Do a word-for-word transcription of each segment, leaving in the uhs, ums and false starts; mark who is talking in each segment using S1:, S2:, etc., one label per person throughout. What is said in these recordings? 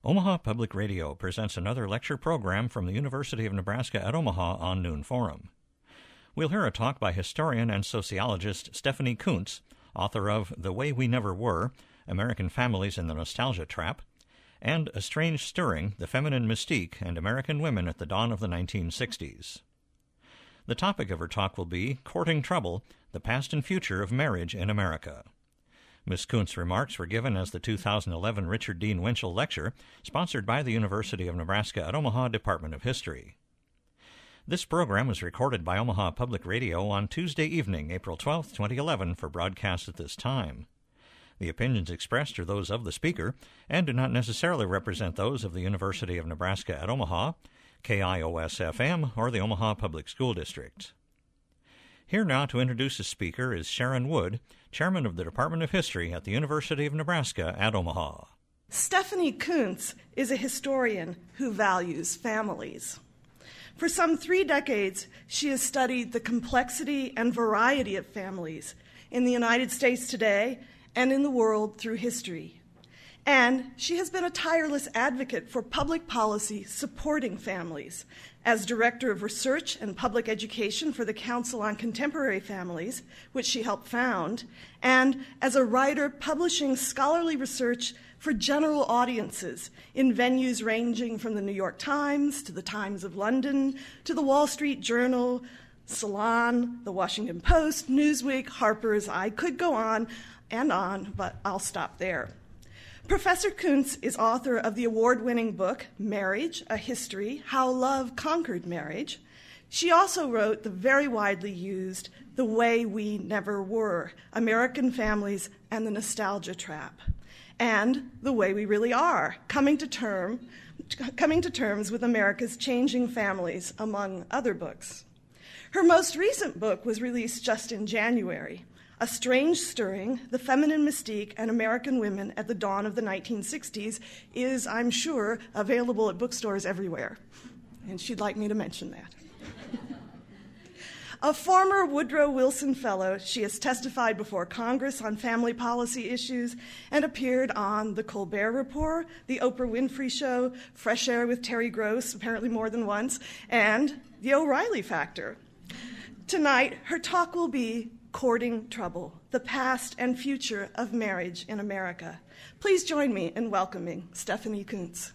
S1: Omaha Public Radio presents another lecture program from the University of Nebraska at Omaha on Noon Forum. We'll hear a talk by historian and sociologist Stephanie Coontz, author of The Way We Never Were, American Families in the Nostalgia Trap, and A Strange Stirring, The Feminine Mystique and American Women at the Dawn of the nineteen sixties. The topic of her talk will be Courting Trouble, the Past and Future of Marriage in America. Miz Coontz's remarks were given as the two thousand eleven Richard Dean Winchell Lecture, sponsored by the University of Nebraska at Omaha Department of History. This program was recorded by Omaha Public Radio on Tuesday evening, April twelfth, twenty eleven, for broadcast at this time. The opinions expressed are those of the speaker and do not necessarily represent those of the University of Nebraska at Omaha, K I O S F M, or the Omaha Public School District. Here now to introduce the speaker is Sharon Wood, Chairman of the Department of History at the University of Nebraska at Omaha.
S2: Stephanie Coontz is a historian who values families. For some three decades, she has studied the complexity and variety of families in the United States today and in the world through history. And she has been a tireless advocate for public policy supporting families. As Director of Research and Public Education for the Council on Contemporary Families, which she helped found, and as a writer publishing scholarly research for general audiences in venues ranging from the New York Times to the Times of London to the Wall Street Journal, Salon, the Washington Post, Newsweek, Harper's. I could go on and on, but I'll stop there. Professor Coontz is author of the award-winning book, Marriage, A History, How Love Conquered Marriage. She also wrote the very widely used The Way We Never Were, American Families and the Nostalgia Trap, and The Way We Really Are, Coming to Term, Coming to Terms with America's Changing Families, among other books. Her most recent book was released just in January, A Strange Stirring, The Feminine Mystique and American Women at the Dawn of the nineteen sixties, is, I'm sure, available at bookstores everywhere. And she'd like me to mention that. A former Woodrow Wilson Fellow, she has testified before Congress on family policy issues and appeared on The Colbert Report, The Oprah Winfrey Show, Fresh Air with Terry Gross, apparently more than once, and The O'Reilly Factor. Tonight, her talk will be Courting Trouble, the Past and Future of Marriage in America. Please join me in welcoming Stephanie Coontz.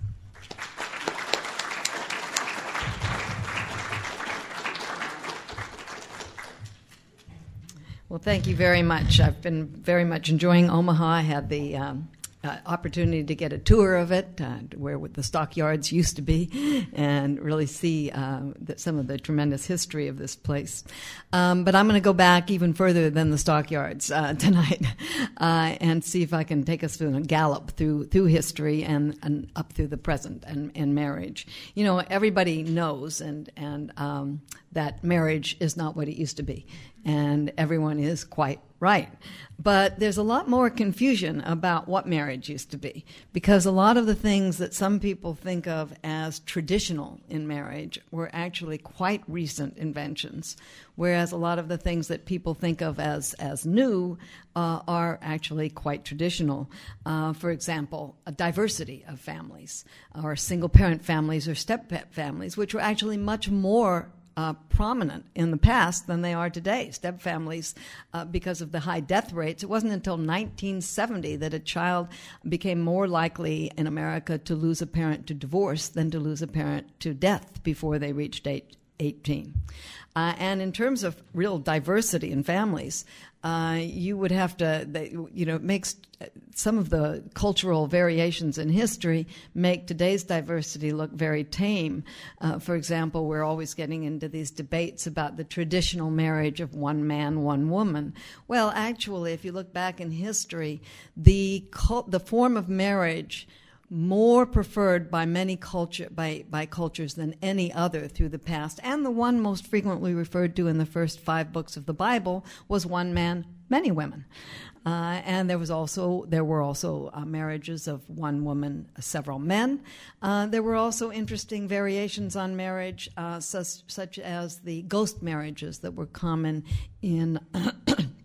S3: Well, thank you very much. I've been very much enjoying Omaha. I had the um, uh, opportunity to get a tour of it, uh, where the stockyards used to be, and really see uh, the, some of the tremendous history of this place. Um, but I'm going to go back even further than the stockyards uh, tonight uh, and see if I can take us through a gallop through through history and, and up through the present and, and marriage. You know, everybody knows and and um, that marriage is not what it used to be, and everyone is quite right. But there's a lot more confusion about what marriage used to be, because a lot of the things that some people think of as traditional in marriage were actually quite recent inventions, whereas a lot of the things that people think of as, as new uh, are actually quite traditional. Uh, for example, a diversity of families, or single-parent families or step families, which were actually much more Uh, prominent in the past than they are today. Step families, uh, because of the high death rates, it wasn't until nineteen seventy that a child became more likely in America to lose a parent to divorce than to lose a parent to death before they reached eight, eighteen. Uh, and in terms of real diversity in families, uh, you would have to, they, you know, it makes some of the cultural variations in history make today's diversity look very tame. Uh, for example, we're always getting into these debates about the traditional marriage of one man, one woman. Well, actually, if you look back in history, the cult, the form of marriage more preferred by many culture by, by cultures than any other through the past, and the one most frequently referred to in the first five books of the Bible was one man, many women. Uh, and there was also there were also uh, marriages of one woman, several men. Uh, there were also interesting variations on marriage, uh, such, such as the ghost marriages that were common in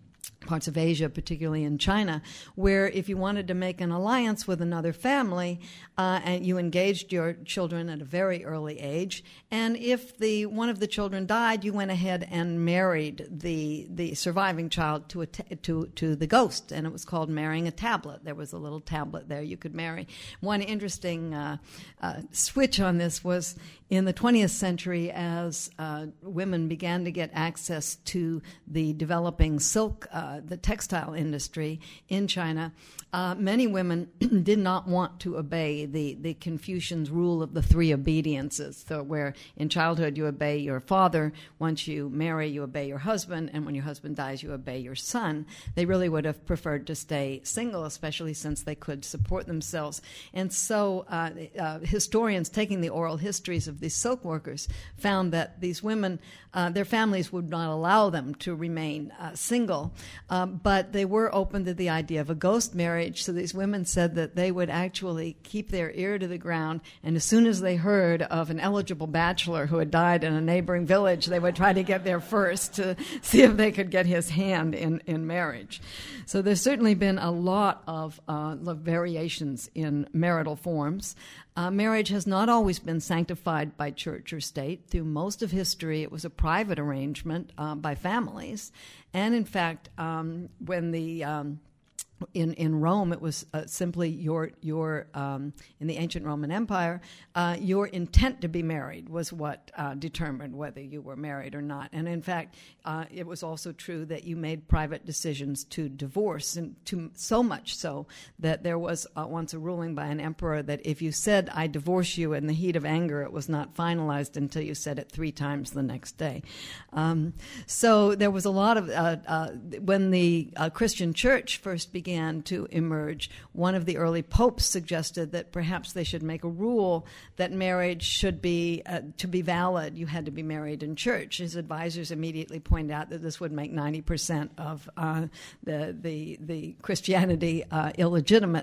S3: parts of Asia, particularly in China, where if you wanted to make an alliance with another family, uh, and you engaged your children at a very early age, and if the one of the children died, you went ahead and married the the surviving child to a t- to to the ghost, and it was called marrying a tablet. There was a little tablet there you could marry. One interesting uh, uh, switch on this was in the twentieth century, as uh, women began to get access to the developing silk, uh, the textile industry in China, uh, many women did not want to obey the, the Confucian's rule of the three obediences, so where in childhood you obey your father, once you marry you obey your husband, and when your husband dies you obey your son. They really would have preferred to stay single, especially since they could support themselves. And so uh, uh, historians taking the oral histories of these silk workers found that these women, uh, their families would not allow them to remain uh, single, um, but they were open to the idea of a ghost marriage. So these women said that they would actually keep their ear to the ground, and as soon as they heard of an eligible bachelor who had died in a neighboring village, they would try to get there first to see if they could get his hand in, in marriage. So there's certainly been a lot of uh, variations in marital forms. Uh, marriage has not always been sanctified by church or state. Through most of history, it was a private arrangement uh, by families. And in fact, um, when the... Um, In in Rome, it was uh, simply your your um, in the ancient Roman Empire, uh, your intent to be married was what uh, determined whether you were married or not. And in fact, uh, it was also true that you made private decisions to divorce, and to so much so that there was uh, once a ruling by an emperor that if you said "I divorce you" in the heat of anger, it was not finalized until you said it three times the next day. Um, so there was a lot of uh, uh, when the uh, Christian Church first began. began to emerge, one of the early popes suggested that perhaps they should make a rule that marriage should be, uh, to be valid, you had to be married in church. His advisors immediately pointed out that this would make ninety percent of uh, the, the, the Christianity uh, illegitimate.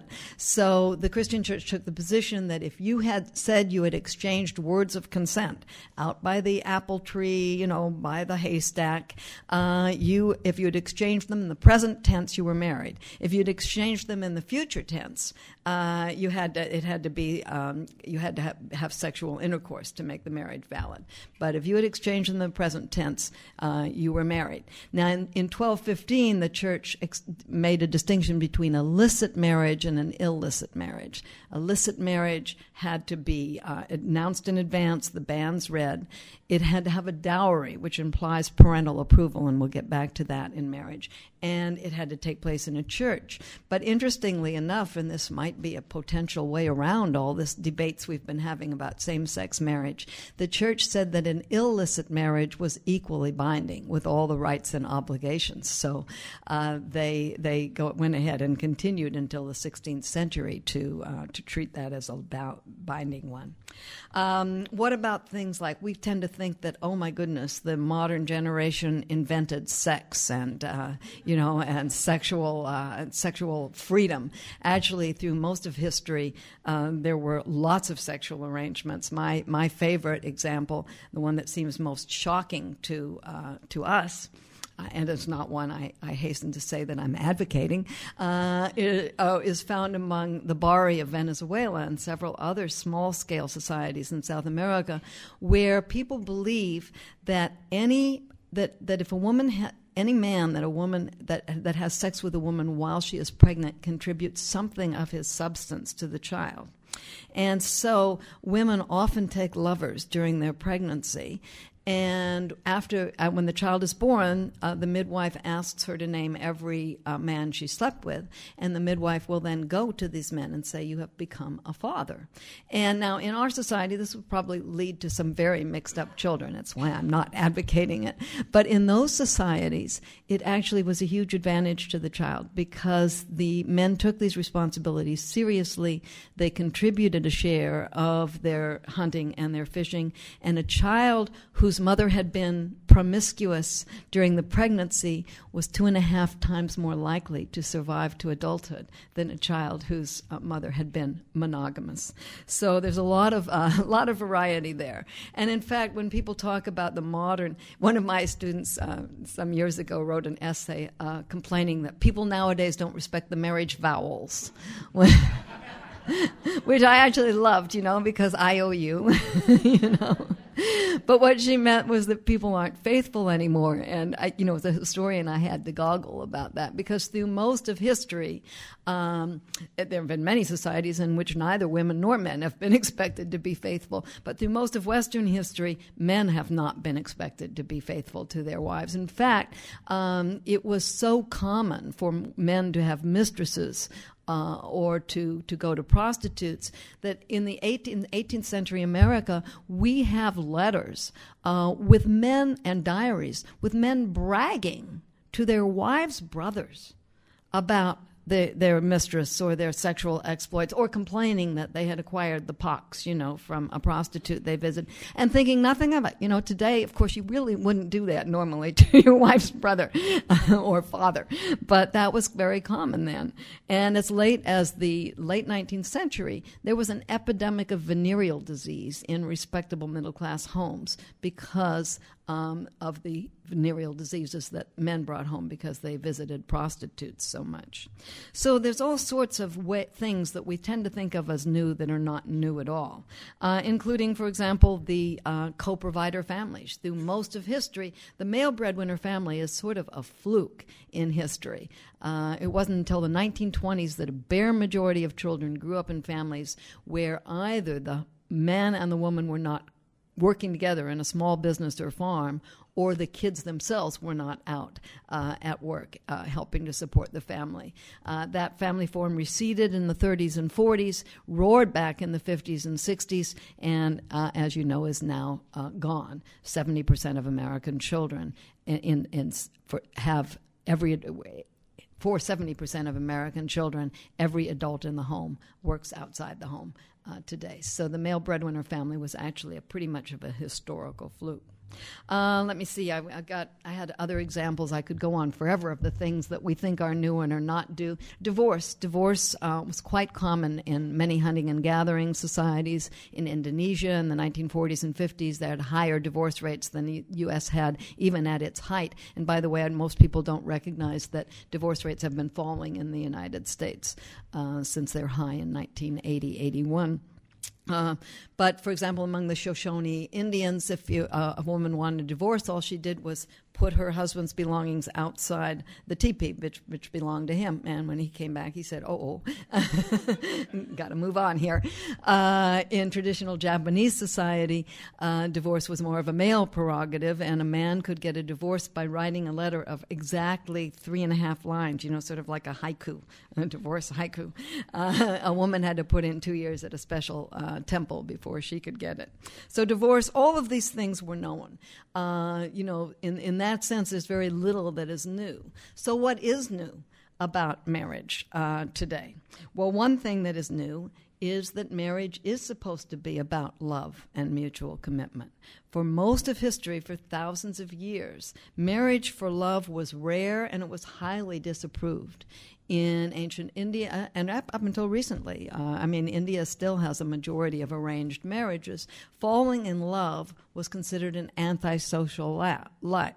S3: So the Christian Church took the position that if you had said you had exchanged words of consent out by the apple tree, you know, by the haystack, uh, you, if you had exchanged them in the present tense, you were married. If you'd exchanged them in the future tense, uh, you had to, it had to be um, you had to have, have sexual intercourse to make the marriage valid. But if you had exchanged in the present tense, uh, you were married. Now, in, in twelve fifteen, the church ex- made a distinction between a licit marriage and an illicit marriage. A licit marriage had to be uh, announced in advance, the banns read. It had to have a dowry, which implies parental approval, and we'll get back to that in marriage. And it had to take place in a church. But interestingly enough, and this might be a potential way around all this debates we've been having about same-sex marriage, the church said that an illicit marriage was equally binding with all the rights and obligations. So uh, they they go, went ahead and continued until the sixteenth century to uh, to treat that as a bow, binding one. Um, what about things like, we tend to think that, oh my goodness, the modern generation invented sex and uh, you know and sexual uh, sexual freedom. Actually, through most of history, uh, there were lots of sexual arrangements. My my favorite example, the one that seems most shocking to uh, to us, Uh, and it's not one I, I hasten to say that I'm advocating, uh, it, uh, is found among the Bari of Venezuela and several other small-scale societies in South America, where people believe that any that that if a woman ha- any man that a woman that that has sex with a woman while she is pregnant contributes something of his substance to the child. And so women often take lovers during their pregnancy. And after, uh, when the child is born, uh, the midwife asks her to name every uh, man she slept with, and the midwife will then go to these men and say, you have become a father. And now in our society, this would probably lead to some very mixed up children. That's why I'm not advocating it. But in those societies, it actually was a huge advantage to the child because the men took these responsibilities seriously. They contributed a share of their hunting and their fishing, and a child whose whose mother had been promiscuous during the pregnancy was two and a half times more likely to survive to adulthood than a child whose uh, mother had been monogamous. So there's a lot of uh, a lot of variety there. And in fact, when people talk about the modern, one of my students uh, some years ago wrote an essay uh, complaining that people nowadays don't respect the marriage vowels. Which I actually loved, you know, because I O U, you know. But what she meant was that people aren't faithful anymore. And, I, you know, as a historian, I had to goggle about that because through most of history, um, there have been many societies in which neither women nor men have been expected to be faithful. But through most of Western history, men have not been expected to be faithful to their wives. In fact, um, it was so common for men to have mistresses Uh, or to, to go to prostitutes, that in the eighteenth century America, we have letters uh, with men and diaries, with men bragging to their wives' brothers about the, their mistress or their sexual exploits, or complaining that they had acquired the pox, you know, from a prostitute they visited, and thinking nothing of it. You know, today, of course, you really wouldn't do that normally to your wife's brother or father, but that was very common then. And as late as the late nineteenth century, there was an epidemic of venereal disease in respectable middle-class homes because Um, of the venereal diseases that men brought home because they visited prostitutes so much. So there's all sorts of way, things that we tend to think of as new that are not new at all, uh, including, for example, the uh, co-provider families. Through most of history, the male breadwinner family is sort of a fluke in history. Uh, it wasn't until the nineteen twenties that a bare majority of children grew up in families where either the man and the woman were not working together in a small business or farm, or the kids themselves were not out uh, at work uh, helping to support the family. Uh, that family form receded in the thirties and forties, roared back in the fifties and sixties, and uh, as you know, is now uh, gone. seventy percent of American children in, in, in for, have every... For seventy percent of American children, every adult in the home works outside the home uh, today. So the male breadwinner family was actually a pretty much of a historical fluke. Uh, let me see. I, I got. I had other examples. I could go on forever of the things that we think are new and are not new. Divorce. Divorce uh, was quite common in many hunting and gathering societies. In Indonesia in the nineteen forties and fifties, they had higher divorce rates than the U S had, even at its height. And by the way, most people don't recognize that divorce rates have been falling in the United States uh, since their high in nineteen eighty, eighty-one. Uh, but, for example, among the Shoshone Indians, if you, uh, a woman wanted a divorce, all she did was put her husband's belongings outside the teepee, which, which belonged to him. And when he came back, he said, oh, oh, got to move on here. Uh, in traditional Japanese society, uh, divorce was more of a male prerogative, and a man could get a divorce by writing a letter of exactly three and a half lines, you know, sort of like a haiku, a divorce haiku. Uh, a woman had to put in two years at a special uh, temple before she could get it. So divorce, all of these things were known. Uh, you know, in, in that sense, there's very little that is new. So what is new about marriage uh, today? Well, one thing that is new is that marriage is supposed to be about love and mutual commitment. For most of history, for thousands of years, marriage for love was rare and it was highly disapproved. In ancient India, and up, up until recently, uh, I mean, India still has a majority of arranged marriages. Falling in love was considered an antisocial la- li-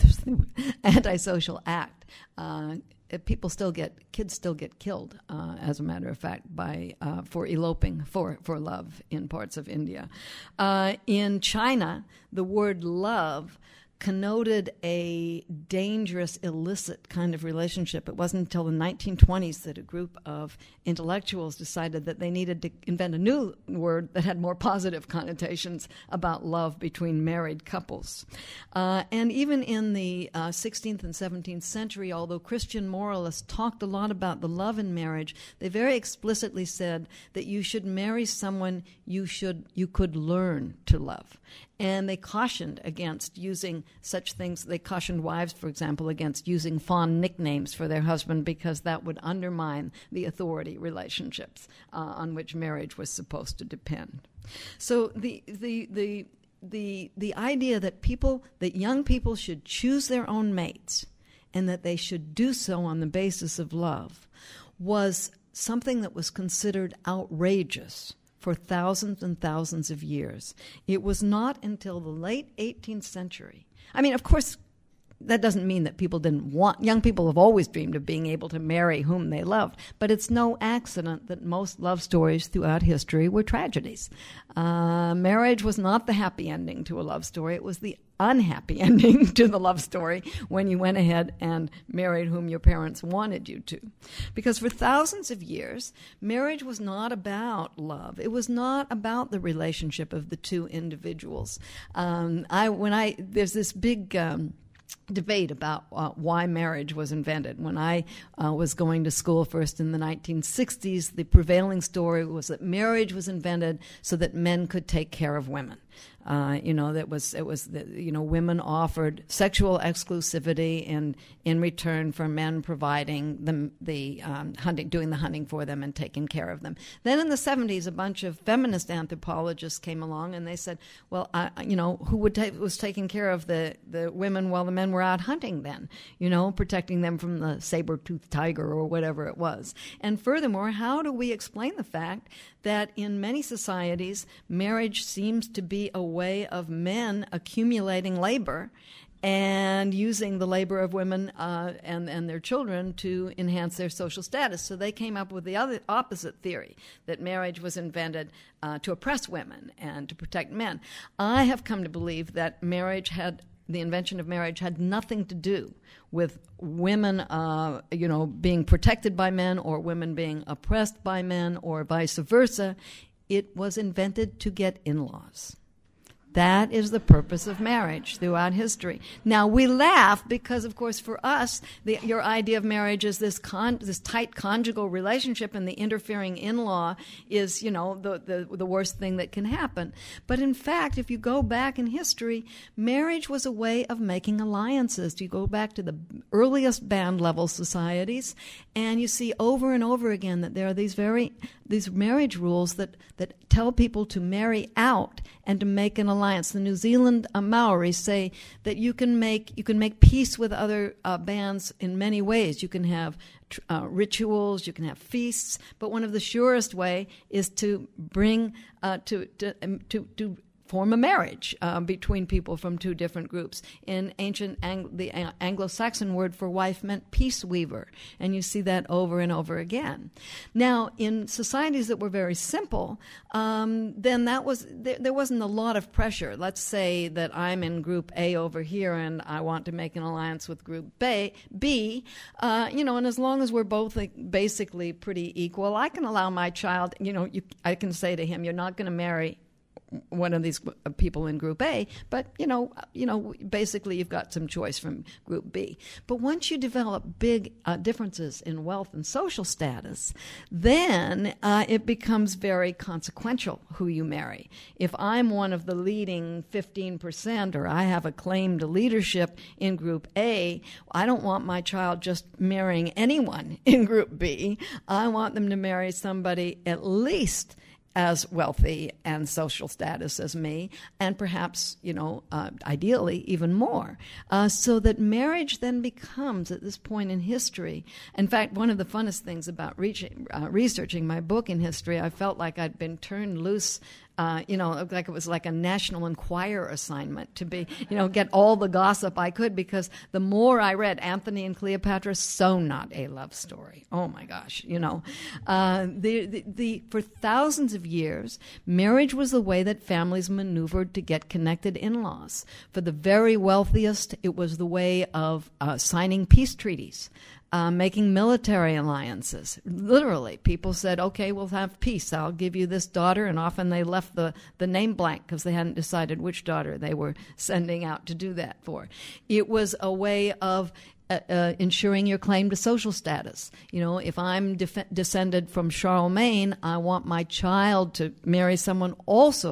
S3: antisocial act. Uh, people still get, kids still get killed, uh, as a matter of fact, by uh, for eloping for, for love in parts of India. Uh, in China, the word love connoted a dangerous, illicit kind of relationship. It wasn't until the nineteen twenties that a group of intellectuals decided that they needed to invent a new word that had more positive connotations about love between married couples. Uh, and even in the uh, sixteenth and seventeenth century, although Christian moralists talked a lot about the love in marriage, they very explicitly said that you should marry someone you should you could learn to love. And they cautioned against using such things. They cautioned wives, for example, against using fond nicknames for their husband because that would undermine the authority relationships uh, on which marriage was supposed to depend. So the the the the the idea that people that young people should choose their own mates and that they should do so on the basis of love was something that was considered outrageous for thousands and thousands of years. It was not until the late eighteenth century. I mean, of course, that doesn't mean that people didn't want, young people have always dreamed of being able to marry whom they loved, but it's no accident that most love stories throughout history were tragedies. Uh, marriage was not the happy ending to a love story, it was the unhappy ending to the love story when you went ahead and married whom your parents wanted you to. Because for thousands of years, marriage was not about love. It was not about the relationship of the two individuals. Um, I when I there's this big um, debate about uh, why marriage was invented. When I uh, was going to school first in the nineteen sixties, the prevailing story was that marriage was invented so that men could take care of women. Uh, you know, that was it was the, you know, women offered sexual exclusivity in in return for men providing them the um, hunting, doing the hunting for them and taking care of them. Then in the seventies, a bunch of feminist anthropologists came along and they said, well, uh, you know, who would ta- was taking care of the the women while the men were out hunting then? You know, protecting them from the saber-toothed tiger or whatever it was. And furthermore, how do we explain the fact that in many societies, marriage seems to be a way of men accumulating labor and using the labor of women uh, and, and their children to enhance their social status. So they came up with the other opposite theory, that marriage was invented uh, to oppress women and to protect men. I have come to believe that marriage had the invention of marriage had nothing to do with women, uh, you know, being protected by men or women being oppressed by men or vice versa. It was invented to get in-laws. That is the purpose of marriage throughout history. Now, we laugh because, of course, for us, the, your idea of marriage is this con, this tight conjugal relationship, and the interfering in-law is, you know, the, the, the worst thing that can happen. But in fact, if you go back in history, marriage was a way of making alliances. You go back to the earliest band-level societies, and you see over and over again that there are these very these marriage rules that, that tell people to marry out and to make an alliance. The New Zealand uh, Maori say that you can make you can make peace with other uh, bands in many ways. You can have tr- uh, rituals, you can have feasts, but one of the surest way is to bring uh, to to um, to, to form a marriage uh, between people from two different groups. In ancient Ang- the Ang- Anglo-Saxon word for wife meant peace weaver, and you see that over and over again. Now, in societies that were very simple, um, then that was there, there wasn't a lot of pressure. Let's say that I'm in Group A over here, and I want to make an alliance with Group B. B, uh, you know, and as long as we're both like, basically pretty equal, I can allow my child. You know, you, I can say to him, "You're not going to marry one of these people in Group A, but you know, you know, basically you've got some choice from Group B." But once you develop big uh, differences in wealth and social status, then uh, it becomes very consequential who you marry. If I'm one of the leading fifteen percent, or I have a claim to leadership in Group A, I don't want my child just marrying anyone in Group B. I want them to marry somebody at least as wealthy and social status as me, and perhaps, you know, uh, ideally even more. Uh, so that marriage then becomes, at this point in history, in fact, one of the funnest things about reaching, uh, researching my book in history, I felt like I'd been turned loose. Uh, you know, like it was like a National Enquirer assignment to be, you know, get all the gossip I could, because the more I read Antony and Cleopatra, so not a love story. Oh my gosh, you know. Uh, the, the, the for thousands of years, marriage was the way that families maneuvered to get connected in-laws. For the very wealthiest, it was the way of uh, signing peace treaties. Uh, making military alliances. Literally, people said, okay, we'll have peace. I'll give you this daughter, and often they left the, the name blank because they hadn't decided which daughter they were sending out to do that for. It was a way of Uh, uh, ensuring your claim to social status. You know, if I'm def- descended from Charlemagne, I want my child to marry someone also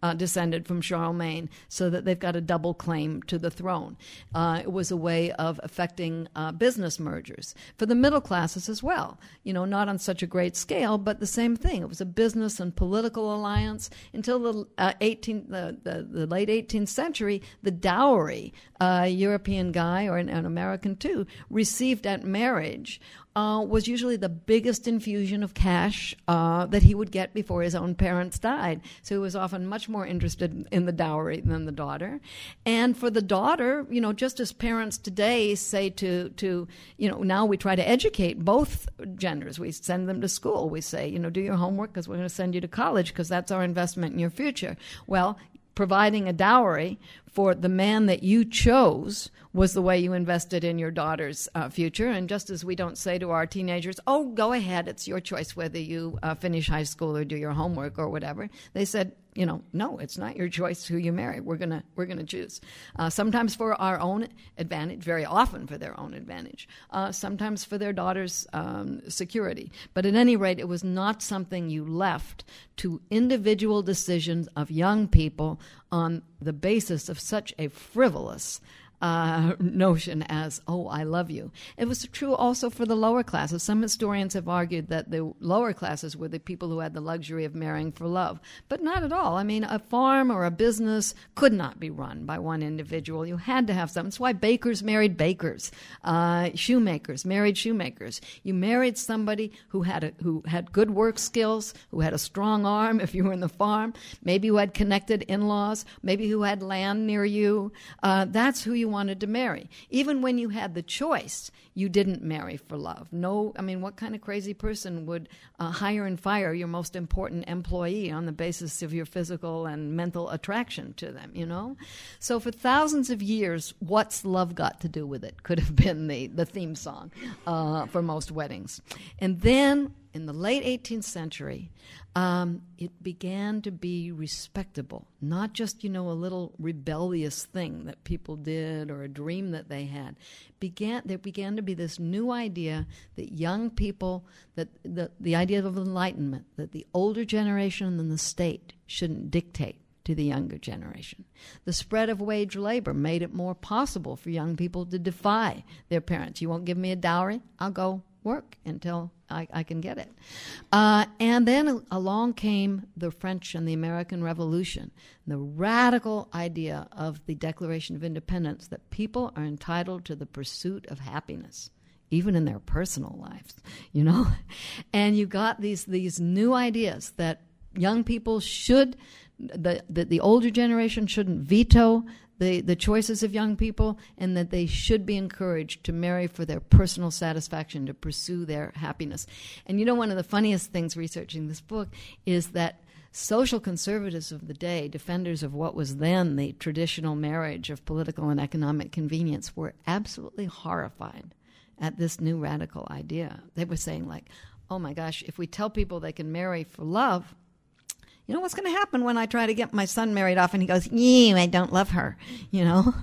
S3: uh, descended from Charlemagne, so that they've got a double claim to the throne. Uh, it was a way of affecting uh, business mergers for the middle classes as well. You know, not on such a great scale, but the same thing. It was a business and political alliance until the uh, eighteenth, the, the, the late eighteenth century. The dowry, a European guy or an, an American too, received at marriage uh, was usually the biggest infusion of cash uh, that he would get before his own parents died. So he was often much more interested in the dowry than the daughter. And for the daughter, you know, just as parents today say to, to you know, now we try to educate both genders. We send them to school. We say, you know, do your homework because we're going to send you to college because that's our investment in your future. Well, providing a dowry for the man that you chose was the way you invested in your daughter's uh, future. And just as we don't say to our teenagers, oh, go ahead, it's your choice whether you uh, finish high school or do your homework or whatever, they said, you know, no, it's not your choice who you marry. We're gonna we're gonna choose. Uh, sometimes for our own advantage, very often for their own advantage. Uh, sometimes for their daughter's um, security. But at any rate, it was not something you left to individual decisions of young people on the basis of such a frivolous Uh, notion as, oh, I love you. It was true also for the lower classes. Some historians have argued that the lower classes were the people who had the luxury of marrying for love, but not at all. I mean, a farm or a business could not be run by one individual. You had to have something. That's why bakers married bakers, uh, shoemakers married shoemakers. You married somebody who had a, who had good work skills, who had a strong arm if you were in the farm, maybe who had connected in-laws, maybe who had land near you. Uh, that's who you wanted to marry. Even when you had the choice, you didn't marry for love. No, I mean, what kind of crazy person would uh, hire and fire your most important employee on the basis of your physical and mental attraction to them, you know? So for thousands of years, what's love got to do with it could have been the, the theme song uh, for most weddings. And then in the late eighteenth century, um, it began to be respectable, not just, you know, a little rebellious thing that people did or a dream that they had. Began there began to be this new idea that young people, that the, the idea of enlightenment, that the older generation and the state shouldn't dictate to the younger generation. The spread of wage labor made it more possible for young people to defy their parents. You won't give me a dowry? I'll go work until I, I can get it. Uh, and then along came the French and the American Revolution, the radical idea of the Declaration of Independence that people are entitled to the pursuit of happiness, even in their personal lives, you know? And you got these these new ideas that young people should, that the, the older generation shouldn't veto the, the choices of young people, and that they should be encouraged to marry for their personal satisfaction, to pursue their happiness. And you know, one of the funniest things researching this book is that social conservatives of the day, defenders of what was then the traditional marriage of political and economic convenience, were absolutely horrified at this new radical idea. They were saying, like, oh my gosh, if we tell people they can marry for love, you know what's going to happen when I try to get my son married off and he goes, yeah, I don't love her, you know?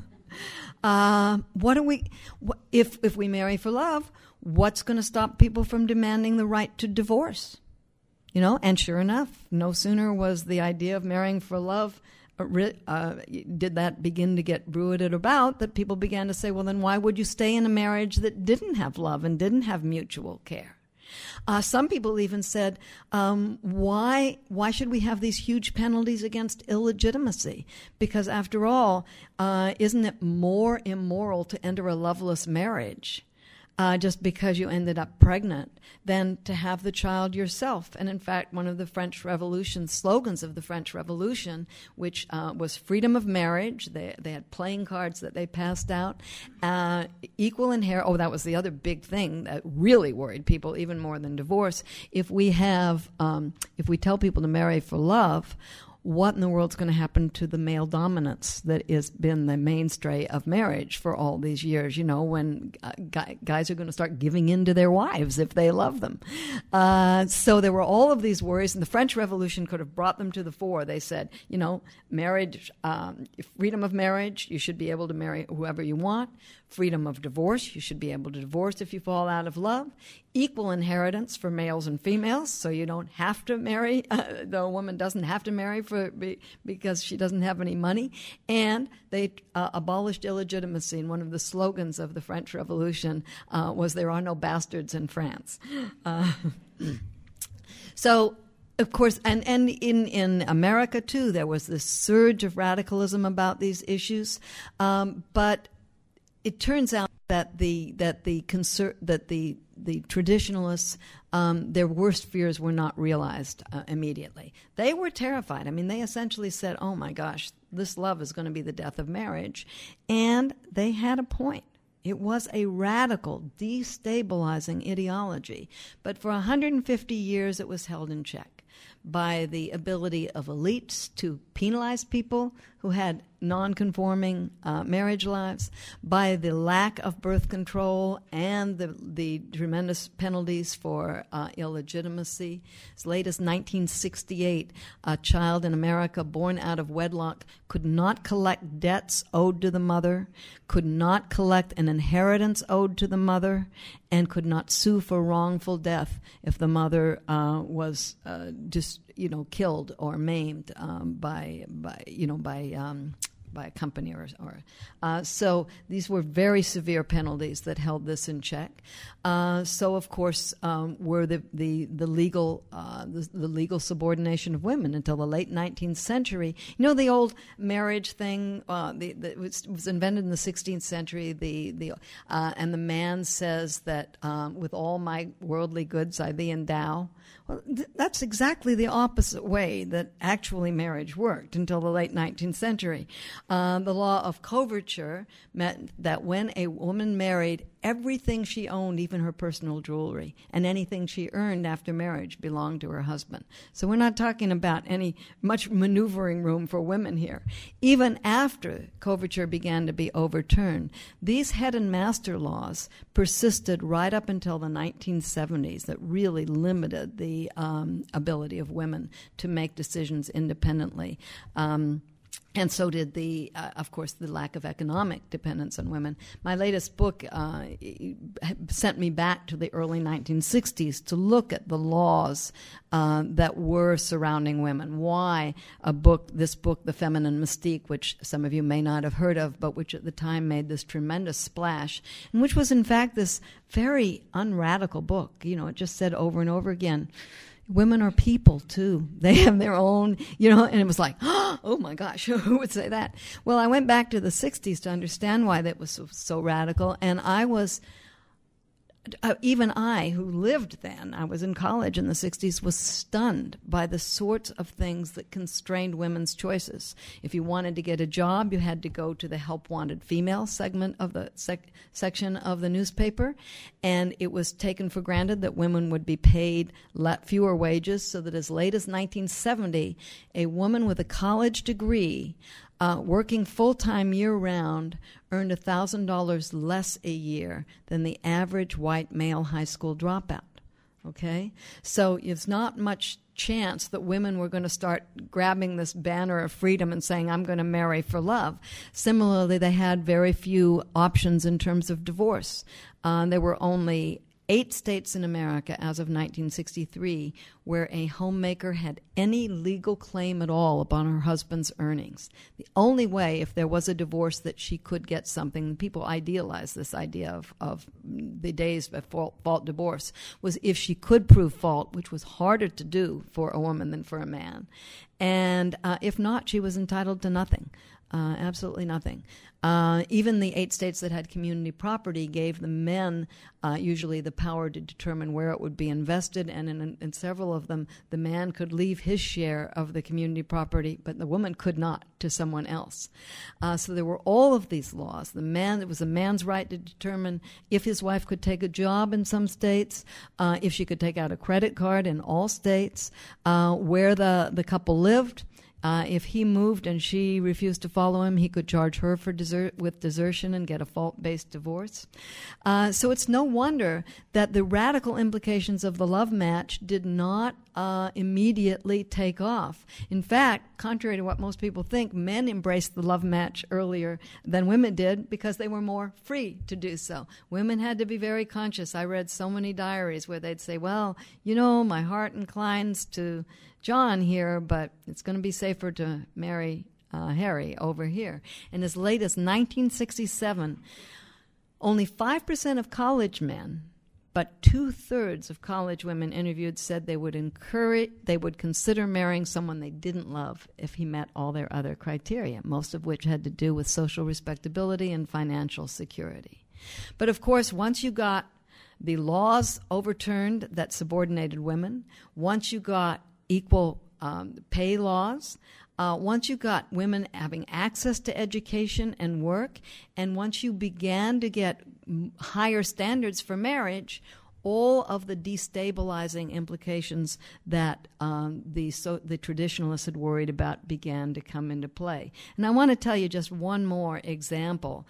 S3: Uh, what do we, wh- if, if we marry for love, what's going to stop people from demanding the right to divorce? You know, and sure enough, no sooner was the idea of marrying for love, uh, uh, did that begin to get bruited about, that people began to say, well, then why would you stay in a marriage that didn't have love and didn't have mutual care? Uh, some people even said, um, why why should we have these huge penalties against illegitimacy? Because after all, uh, isn't it more immoral to enter a loveless marriage uh, just because you ended up pregnant than to have the child yourself? And in fact, one of the French Revolution slogans of the French Revolution, which uh, was freedom of marriage, they, they had playing cards that they passed out, uh, equal inheritance. Oh, that was the other big thing that really worried people, even more than divorce. If we have, um, if we tell people to marry for love, what in the world's going to happen to the male dominance that has been the mainstay of marriage for all these years, you know, when uh, guy, guys are going to start giving in to their wives if they love them. Uh, so there were all of these worries, and the French Revolution could have brought them to the fore. They said, you know, marriage, um, freedom of marriage, you should be able to marry whoever you want. Freedom of divorce, you should be able to divorce if you fall out of love. equal inheritance for males and females, so you don't have to marry, uh, the woman doesn't have to marry for be, because she doesn't have any money. And they uh, abolished illegitimacy, and one of the slogans of the French Revolution uh, was, "There are no bastards in France." Uh, so, of course, and, and in, in America, too, there was this surge of radicalism about these issues, um, but it turns out that the that the conser- that the the traditionalists, um, their worst fears were not realized uh, immediately. They were terrified. I mean, they essentially said, "Oh my gosh, this love is going to be the death of marriage," and they had a point. It was a radical, destabilizing ideology, but for one hundred fifty years, it was held in check by the ability of elites to penalize people who had non-conforming uh, marriage lives, by the lack of birth control and the, the tremendous penalties for uh, illegitimacy. As late as nineteen sixty-eight, a child in America born out of wedlock could not collect debts owed to the mother, could not collect an inheritance owed to the mother, and could not sue for wrongful death if the mother uh, was uh, just, you know, killed or maimed um, by, by, you know, by um, by a company or, or uh, so these were very severe penalties that held this in check. Uh, so of course um, were the the the legal uh, the, the legal subordination of women until the late nineteenth century. You know, the old marriage thing uh, the, the, it was, was invented in the sixteenth century. The the uh, and the man says that um, with all my worldly goods I thee endow. Well, th- that's exactly the opposite way that actually marriage worked until the late nineteenth century. Uh, the law of coverture meant that when a woman married, everything she owned, even her personal jewelry, and anything she earned after marriage belonged to her husband. So we're not talking about any much maneuvering room for women here. Even after coverture began to be overturned, these head and master laws persisted right up until the nineteen seventies that really limited the um, ability of women to make decisions independently. Um, And so did the, uh, of course, the lack of economic dependence on women. My latest book uh, sent me back to the early nineteen sixties to look at the laws uh, that were surrounding women. Why a book, this book, The Feminine Mystique, which some of you may not have heard of, but which at the time made this tremendous splash, and which was in fact this very unradical book. You know, it just said over and over again, women are people, too. They have their own, you know, and it was like, oh, my gosh, who would say that? Well, I went back to the sixties to understand why that was so, so radical, and I was, uh, even I, who lived then, I was in college in the sixties, was stunned by the sorts of things that constrained women's choices. If you wanted to get a job, you had to go to the help-wanted female segment of the sec- section of the newspaper, and it was taken for granted that women would be paid let fewer wages, so that as late as nineteen seventy, a woman with a college degree uh, working full-time year-round earned one thousand dollars less a year than the average white male high school dropout. Okay? So it's not much chance that women were going to start grabbing this banner of freedom and saying, I'm going to marry for love. Similarly, they had very few options in terms of divorce. Uh, there were only eight states in America as of nineteen sixty-three where a homemaker had any legal claim at all upon her husband's earnings. The only way, if there was a divorce, that she could get something, people idealize this idea of, of the days of fault, fault divorce, was if she could prove fault, which was harder to do for a woman than for a man. And uh, if not, she was entitled to nothing. Uh, absolutely nothing. Uh, even the eight states that had community property gave the men uh, usually the power to determine where it would be invested, and in, in several of them, the man could leave his share of the community property, but the woman could not, to someone else. Uh, so there were all of these laws. The man, it was a man's right to determine if his wife could take a job in some states, uh, if she could take out a credit card in all states, uh, where the, the couple lived. Uh, if he moved and she refused to follow him, he could charge her for desert with desertion and get a fault-based divorce. Uh, so it's no wonder that the radical implications of the love match did not uh, immediately take off. In fact, contrary to what most people think, men embraced the love match earlier than women did because they were more free to do so. Women had to be very conscious. I read so many diaries where they'd say, well, you know, my heart inclines to John here, but it's going to be safer to marry uh, Harry over here. And as late as nineteen sixty-seven, only five percent of college men, but two-thirds of college women interviewed said they would encourage, they would consider marrying someone they didn't love if he met all their other criteria, most of which had to do with social respectability and financial security. But of course, once you got the laws overturned that subordinated women, once you got equal um, pay laws, uh, once you got women having access to education and work, and once you began to get higher standards for marriage, all of the destabilizing implications that um, the so, the traditionalists had worried about began to come into play. And I want to tell you just one more example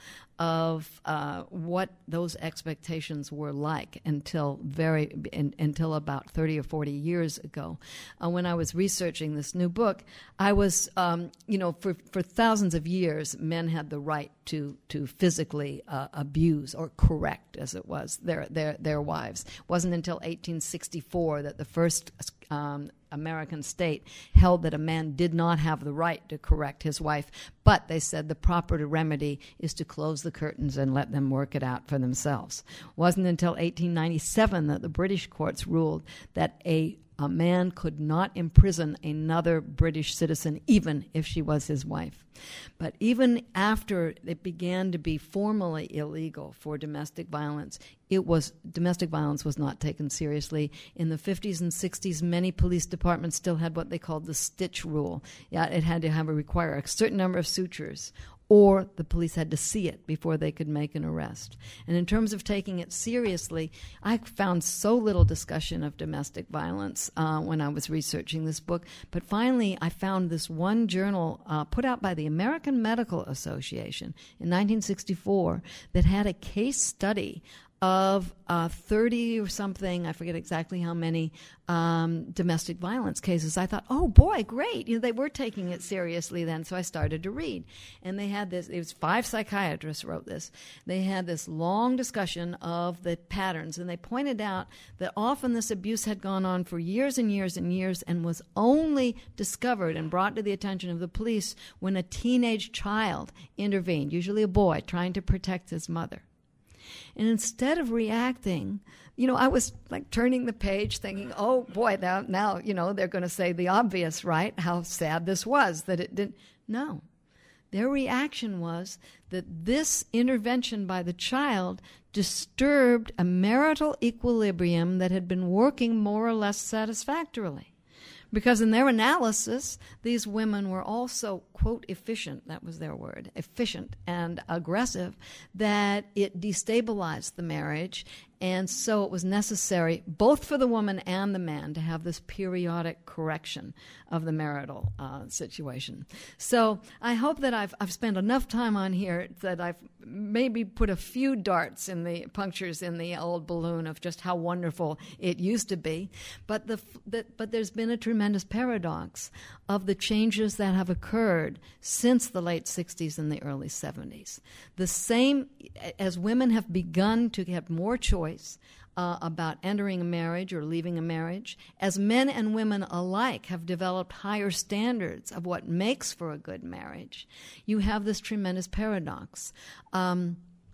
S3: of uh, what those expectations were like until very in, until about thirty or forty years ago. Uh, when I was researching this new book, I was, um, you know, for, for thousands of years, men had the right to to physically uh, abuse or correct, as it was, their their their wives. It wasn't until eighteen sixty-four that the first um, American state held that a man did not have the right to correct his wife, but they said the proper remedy is to close the curtains and let them work it out for themselves. It wasn't until eighteen ninety-seven that the British courts ruled that a a man could not imprison another British citizen even if she was his wife. But even after it began to be formally illegal for domestic violence, it was domestic violence was not taken seriously. In the fifties and sixties, many police departments still had what they called the stitch rule. Yeah, it had to have a require a certain number of sutures, or the police had to see it before they could make an arrest. And in terms of taking it seriously, I found so little discussion of domestic violence uh, when I was researching this book. But finally, I found this one journal uh, put out by the American Medical Association in nineteen sixty-four that had a case study of uh, thirty or something, I forget exactly how many, um, domestic violence cases. I thought, oh boy, great. You know, they were taking it seriously then, so I started to read. And they had this, it was five psychiatrists wrote this. They had this long discussion of the patterns, and they pointed out that often this abuse had gone on for years and years and years and was only discovered and brought to the attention of the police when a teenage child intervened, usually a boy, trying to protect his mother. And instead of reacting, you know, I was like turning the page thinking, oh, boy, now, now you know, they're going to say the obvious, right? How sad this was that it didn't. No. Their reaction was that this intervention by the child disturbed a marital equilibrium that had been working more or less satisfactorily. Because in their analysis, these women were also, quote, efficient, that was their word, efficient and aggressive, that it destabilized the marriage. And so it was necessary, both for the woman and the man, to have this periodic correction of the marital uh, situation. So I hope that I've, I've spent enough time on here that I've maybe put a few darts in the punctures in the old balloon of just how wonderful it used to be. But the, the but there's been a tremendous paradox of the changes that have occurred since the late sixties and the early seventies. The same, as women have begun to have more choice uh, about entering a marriage or leaving a marriage, as men and women alike have developed higher standards of what makes for a good marriage, you have this tremendous paradox. Um,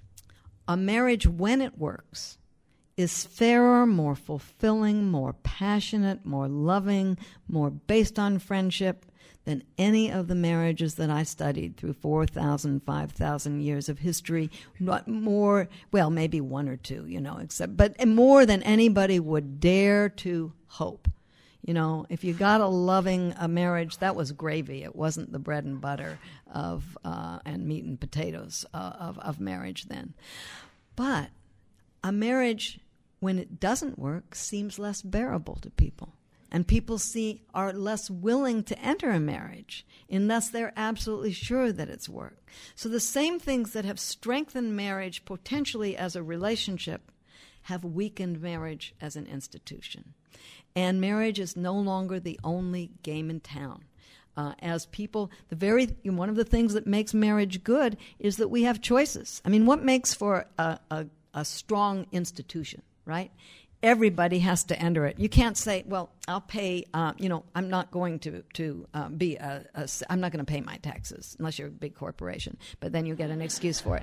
S3: a marriage, when it works, is fairer, more fulfilling, more passionate, more loving, more based on friendship than any of the marriages that I studied through four thousand, five thousand years of history. Not more, well, maybe one or two, you know, except, but more than anybody would dare to hope. You know, if you got a loving a marriage, that was gravy. It wasn't the bread and butter of uh, and meat and potatoes uh, of, of marriage then. But a marriage, when it doesn't work, seems less bearable to people. and people see are less willing to enter a marriage unless they're absolutely sure that it's work. So the same things that have strengthened marriage potentially as a relationship have weakened marriage as an institution. And marriage is no longer the only game in town. Uh, as people, the very one of the things that makes marriage good is that we have choices. I mean, what makes for a, a, a strong institution, right? Everybody has to enter it. You can't say, well, I'll pay, uh, you know, I'm not going to, to uh, be, a, a, I'm not going to pay my taxes unless you're a big corporation, but then you get an excuse for it.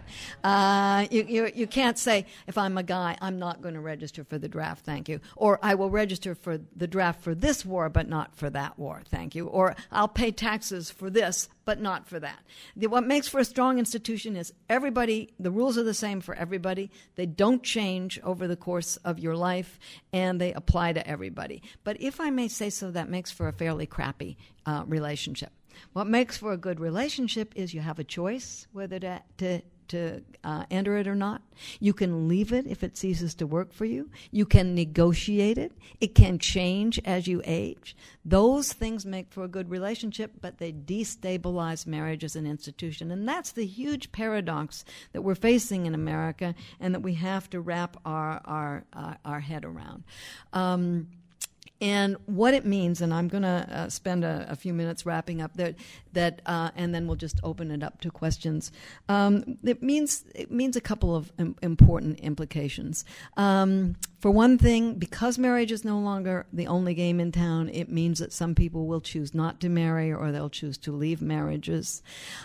S3: Uh, you, you, you can't say, if I'm a guy, I'm not going to register for the draft, thank you. Or I will register for the draft for this war, but not for that war, thank you. Or I'll pay taxes for this, but not for that. The, what makes for a strong institution is everybody, the rules are the same for everybody. They don't change over the course of your life, and they apply to everybody. But if I may say so, that makes for a fairly crappy uh, relationship. What makes for a good relationship is you have a choice whether to, to, to uh, enter it or not. You can leave it if it ceases to work for you. You can negotiate it. It can change as you age. Those things make for a good relationship, but they destabilize marriage as an institution. And that's the huge paradox that we're facing in America and that we have to wrap our, our, uh, our head around. Um, And what it means, and I'm going to uh, spend a, a few minutes wrapping up that, that, uh, and then we'll just open it up to questions. Um, it means it means a couple of im- important implications. Um, for one thing, because marriage is no longer the only game in town, it means that some people will choose not to marry, or they'll choose to leave marriages,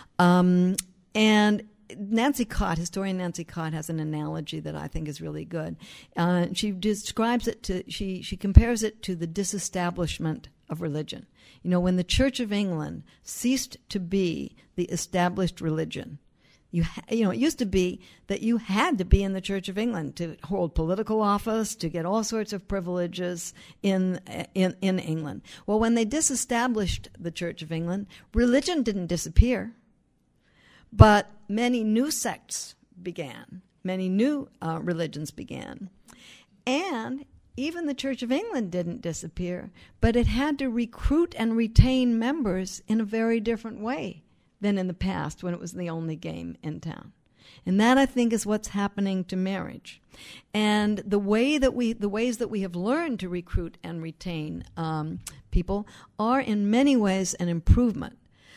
S3: um, and. Nancy Cott, historian Nancy Cott, has an analogy that I think is really good. Uh, she describes it to, she, she compares it to the disestablishment of religion. You know, when the Church of England ceased to be the established religion, you, ha- you know, it used to be that you had to be in the Church of England to hold political office, to get all sorts of privileges in, in, in England. Well, when they disestablished the Church of England, religion didn't disappear. But many new sects began, many new uh, religions began. And even the Church of England didn't disappear, but it had to recruit and retain members in a very different way than in the past when it was the only game in town. And that, I think, is what's happening to marriage. And the way that we, the ways that we have learned to recruit and retain um, people are in many ways an improvement.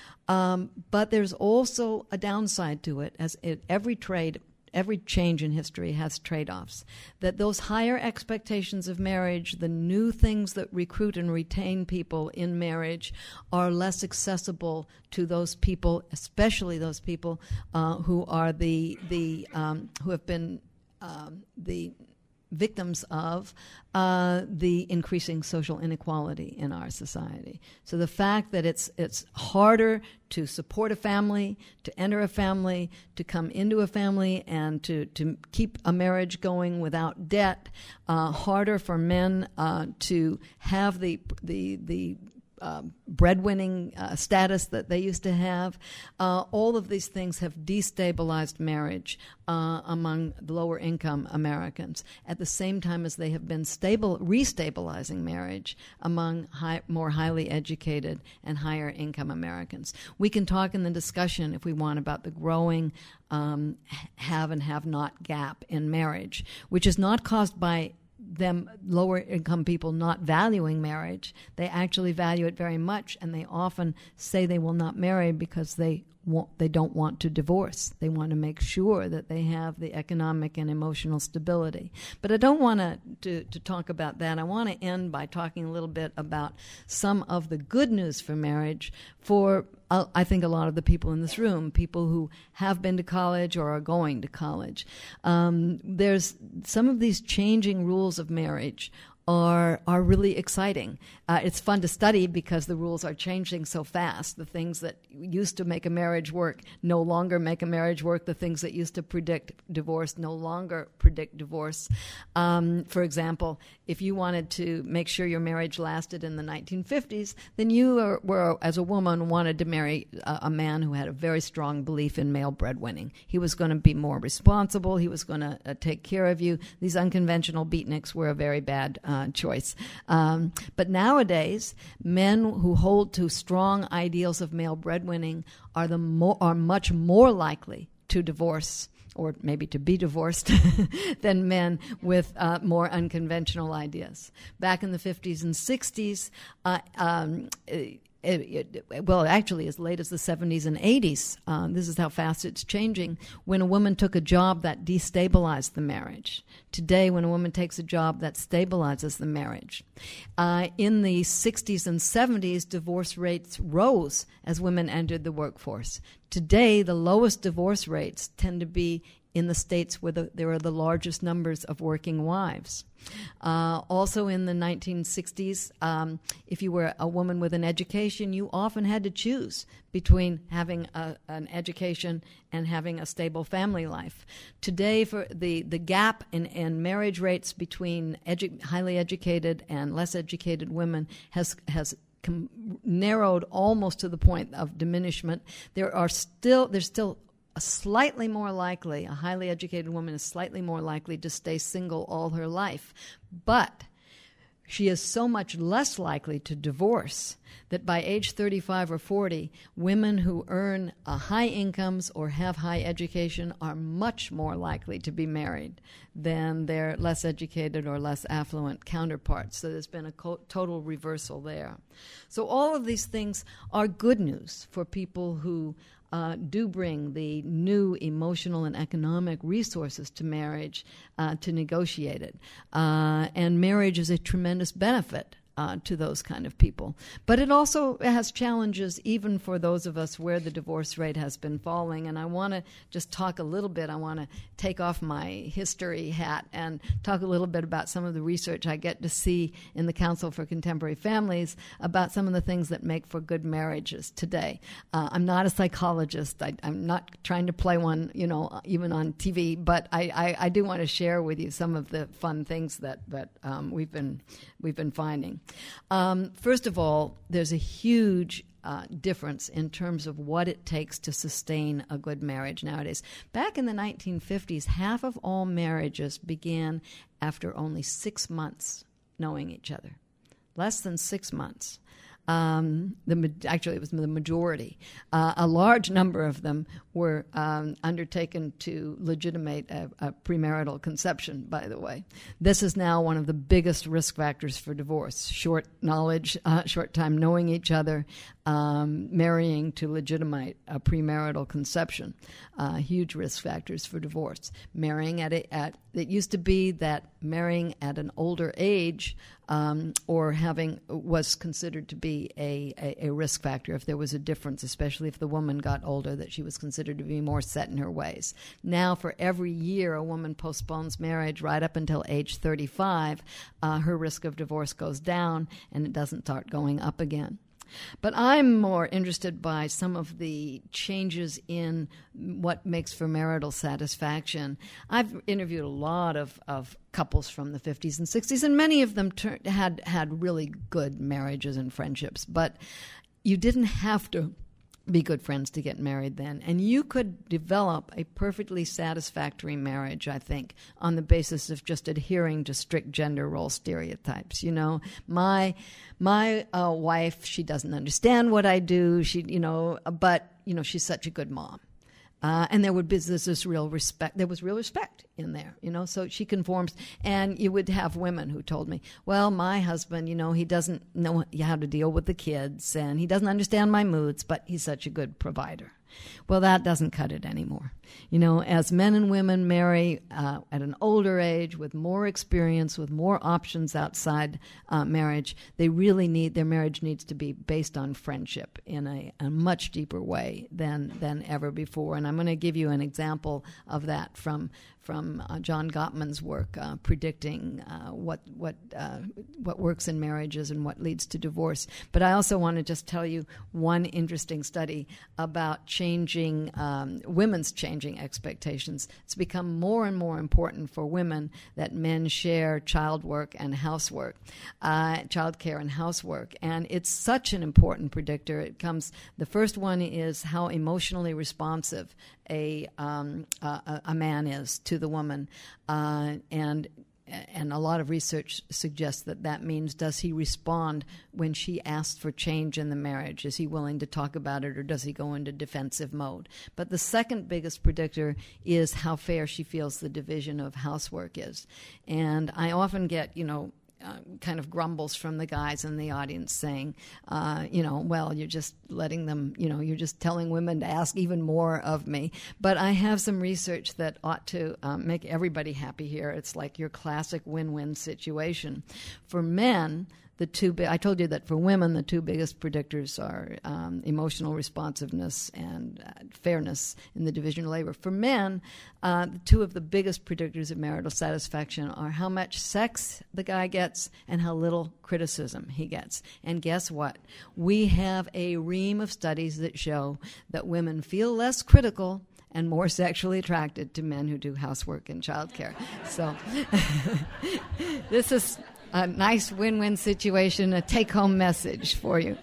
S3: Um, but there's also a downside to it, as it, every trade, every change in history has trade-offs. That those higher expectations of marriage, the new things that recruit and retain people in marriage, are less accessible to those people, especially those people uh, who are the the um, who have been um, the victims of uh, the increasing social inequality in our society. So the fact that it's it's harder to support a family, to enter a family, to come into a family, and to, to keep a marriage going without debt, uh, harder for men uh, to have the the the Uh, breadwinning uh, status that they used to have. Uh, all of these things have destabilized marriage uh, among lower income Americans at the same time as they have been stable, restabilizing marriage among high, more highly educated and higher income Americans. We can talk in the discussion, if we want, about the growing um, have and have not gap in marriage, which is not caused by them lower income people not valuing marriage. They actually value it very much, and they often say they will not marry because they want, they don't want to divorce. They want to make sure that they have the economic and emotional stability. But I don't want to to talk about that. I want to end by talking a little bit about some of the good news for marriage for uh, I think a lot of the people in this room, people who have been to college or are going to college. Um, there's some of these changing rules of marriage are are really exciting. Uh, it's fun to study because the rules are changing so fast. The things that used to make a marriage work no longer make a marriage work. The things that used to predict divorce no longer predict divorce. Um, for example, if you wanted to make sure your marriage lasted in the nineteen fifties, then you were, were as a woman, wanted to marry a, a man who had a very strong belief in male breadwinning. He was going to be more responsible. He was going to uh, take care of you. These unconventional beatniks were a very bad uh, uh, choice. Um, but nowadays, men who hold to strong ideals of male breadwinning are the mo- are much more likely to divorce, or maybe to be divorced, than men with uh, more unconventional ideas. Back in the fifties and sixties, uh, um, it, it, well, actually as late as the seventies and eighties, uh, this is how fast it's changing, when a woman took a job that destabilized the marriage. Today, when a woman takes a job that stabilizes the marriage. Uh, in the sixties and seventies, divorce rates rose as women entered the workforce. Today, the lowest divorce rates tend to be in the states where the, there are the largest numbers of working wives. Uh, also in the nineteen sixties, um, if you were a woman with an education, you often had to choose between having a, an education and having a stable family life. Today, for the, the gap in, in marriage rates between edu- highly educated and less educated women has has com- narrowed almost to the point of diminishment. There are still there's still a slightly more likely, a highly educated woman is slightly more likely to stay single all her life. But she is so much less likely to divorce that by age thirty-five or forty, women who earn uh, high incomes or have high education are much more likely to be married than their less educated or less affluent counterparts. So there's been a co- total reversal there. So all of these things are good news for people who Uh, do bring the new emotional and economic resources to marriage uh, to negotiate it. Uh, and marriage is a tremendous benefit uh, to those kind of people. But it also has challenges even for those of us where the divorce rate has been falling. And I want to just talk a little bit. I want to take off my history hat and talk a little bit about some of the research I get to see in the Council for Contemporary Families about some of the things that make for good marriages today. Uh, I'm not a psychologist. I, I'm not trying to play one, you know, even on T V, but I, I, I do want to share with you some of the fun things that, that um, we've been we've been finding. Um, first of all, there's a huge uh, difference in terms of what it takes to sustain a good marriage nowadays. Back in the nineteen fifties, half of all marriages began after only six months knowing each other. Less than six months. Um, the actually, it was the majority. Uh, a large number of them were um, undertaken to legitimate a, a premarital conception, by the way. This is now one of the biggest risk factors for divorce. Short knowledge, uh, short time knowing each other, um, marrying to legitimate a premarital conception. Uh, huge risk factors for divorce. Marrying at, a, at it used to be that marrying at an older age um, or having was considered to be a, a, a risk factor if there was a difference, especially if the woman got older, that she was considered to be more set in her ways. Now, for every year a woman postpones marriage right up until age thirty-five, uh, her risk of divorce goes down and it doesn't start going up again. But I'm more interested by some of the changes in what makes for marital satisfaction. I've interviewed a lot of, of couples from the fifties and sixties, and many of them ter- had, had really good marriages and friendships. But you didn't have to be good friends to get married then. And you could develop a perfectly satisfactory marriage, I think, on the basis of just adhering to strict gender role stereotypes. You know, my my uh, wife, she doesn't understand what I do, she, you know, but, you know, she's such a good mom. Uh, and there would be this, this real respect. There was real respect in there, you know. So she conforms, and you would have women who told me, "Well, my husband, you know, he doesn't know how to deal with the kids, and he doesn't understand my moods, but he's such a good provider." Well, that doesn't cut it anymore. You know, as men and women marry uh, at an older age, with more experience, with more options outside uh, marriage, they really need, their marriage needs to be based on friendship in a, a much deeper way than than ever before. And I'm going to give you an example of that from from uh, John Gottman's work, uh, predicting uh, what what uh, what works in marriages and what leads to divorce. But I also want to just tell you one interesting study about changing um, women's changing expectations. It's become more and more important for women that men share child work and housework, uh, child care and housework, and it's such an important predictor. It comes. The first one is how emotionally responsive a um, a, a man is to the woman, uh, and and a lot of research suggests that that means, does he respond when she asks for change in the marriage? Is he willing to talk about it, or does he go into defensive mode? But the second biggest predictor is how fair she feels the division of housework is. And I often get, you know, Uh, kind of grumbles from the guys in the audience saying, uh, you know, well, you're just letting them, you know, you're just telling women to ask even more of me. But I have some research that ought to um, make everybody happy here. It's like your classic win-win situation. For men, the two, bi- I told you that for women, the two biggest predictors are um, emotional responsiveness and uh, fairness in the division of labor. For men, uh, the two of the biggest predictors of marital satisfaction are how much sex the guy gets and how little criticism he gets. And guess what? We have a ream of studies that show that women feel less critical and more sexually attracted to men who do housework and childcare. So this is a nice win-win situation, a take-home message for you.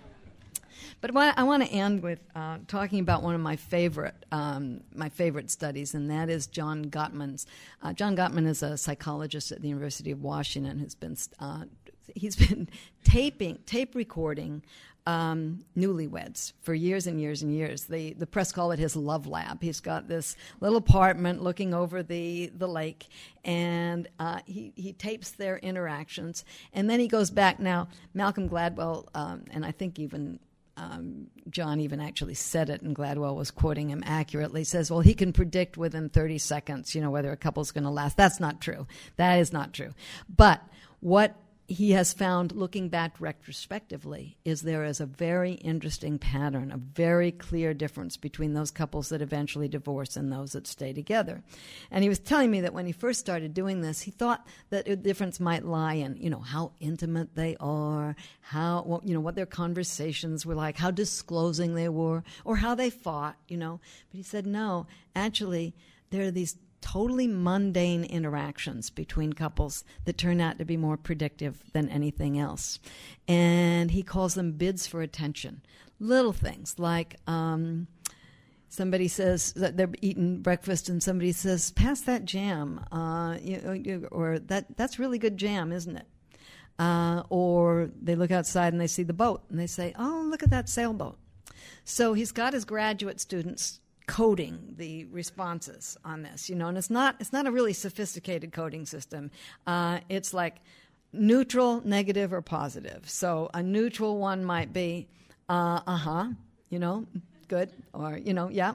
S3: But what I want to end with uh, talking about one of my favorite um, my favorite studies, and that is John Gottman's. Uh, John Gottman is a psychologist at the University of Washington who's been uh, he's been taping tape recording Um, newlyweds for years and years and years. The the press call it his love lab. He's got this little apartment looking over the, the lake, and uh, he, he tapes their interactions. And then he goes back. Now, Malcolm Gladwell, um, and I think even um, John even actually said it, and Gladwell was quoting him accurately, says, well, he can predict within thirty seconds, you know, whether a couple's going to last. That's not true. That is not true. But what he has found, looking back retrospectively, is there is a very interesting pattern, a very clear difference between those couples that eventually divorce and those that stay together. And he was telling me that when he first started doing this, he thought that the difference might lie in, you know, how intimate they are, how, well, you know, what their conversations were like, how disclosing they were, or how they fought, you know. But he said, no, actually, there are these totally mundane interactions between couples that turn out to be more predictive than anything else. And he calls them bids for attention. Little things like um, somebody says that they're eating breakfast and somebody says, pass that jam, uh, you, or that that's really good jam, isn't it? Uh, or they look outside and they see the boat and they say, oh, look at that sailboat. So he's got his graduate students coding the responses on this, you know, and it's not it's not a really sophisticated coding system. Uh, it's like neutral, negative, or positive. So a neutral one might be, uh, uh-huh, you know, good, or, you know, yeah.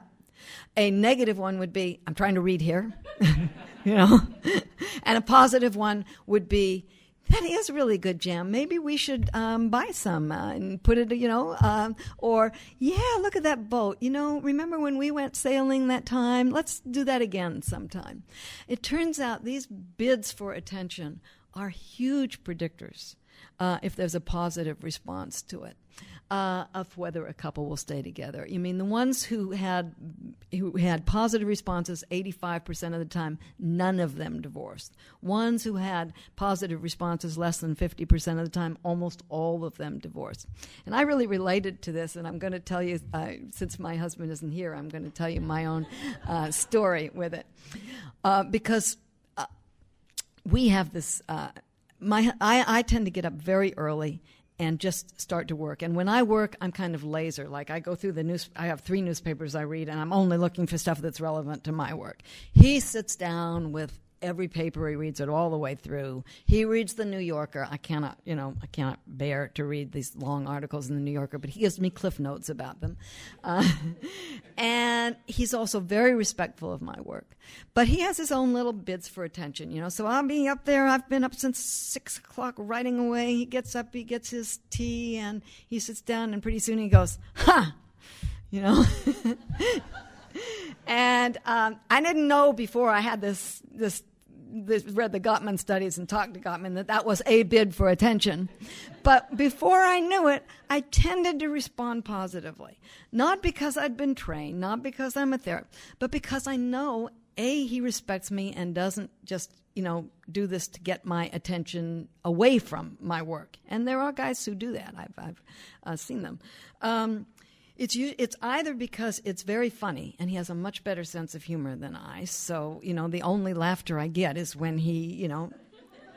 S3: A negative one would be, I'm trying to read here, you know. And a positive one would be, that is really good jam. Maybe we should um, buy some uh, and put it, you know, um, or, yeah, look at that boat. You know, remember when we went sailing that time? Let's do that again sometime. It turns out these bids for attention are huge predictors uh, if there's a positive response to it. Uh, of whether a couple will stay together. You mean the ones who had who had positive responses eighty-five percent of the time, none of them divorced. Ones who had positive responses less than fifty percent of the time, almost all of them divorced. And I really related to this, and I'm going to tell you, uh, since my husband isn't here, I'm going to tell you my own uh, story with it. Uh, because uh, we have this, uh, my I, I tend to get up very early and just start to work. And when I work, I'm kind of laser. Like I go through the news, I have three newspapers I read, and I'm only looking for stuff that's relevant to my work. He sits down with every paper, he reads it all the way through. He reads the New Yorker. I cannot, you know, I cannot bear to read these long articles in the New Yorker, but he gives me cliff notes about them. Uh, and he's also very respectful of my work. But he has his own little bids for attention, you know. So I'll be up there. I've been up since six o'clock writing away. He gets up, he gets his tea, and he sits down, and pretty soon he goes, ha! You know. And um, I didn't know before I had this, this, this read the Gottman studies and talked to Gottman that that was a bid for attention. But before I knew it, I tended to respond positively. Not because I'd been trained, not because I'm a therapist, but because I know, A, he respects me and doesn't just, you know, do this to get my attention away from my work. And there are guys who do that. I've, I've uh, seen them. Um, It's it's either because it's very funny and he has a much better sense of humor than I. So, you know, the only laughter I get is when he, you know,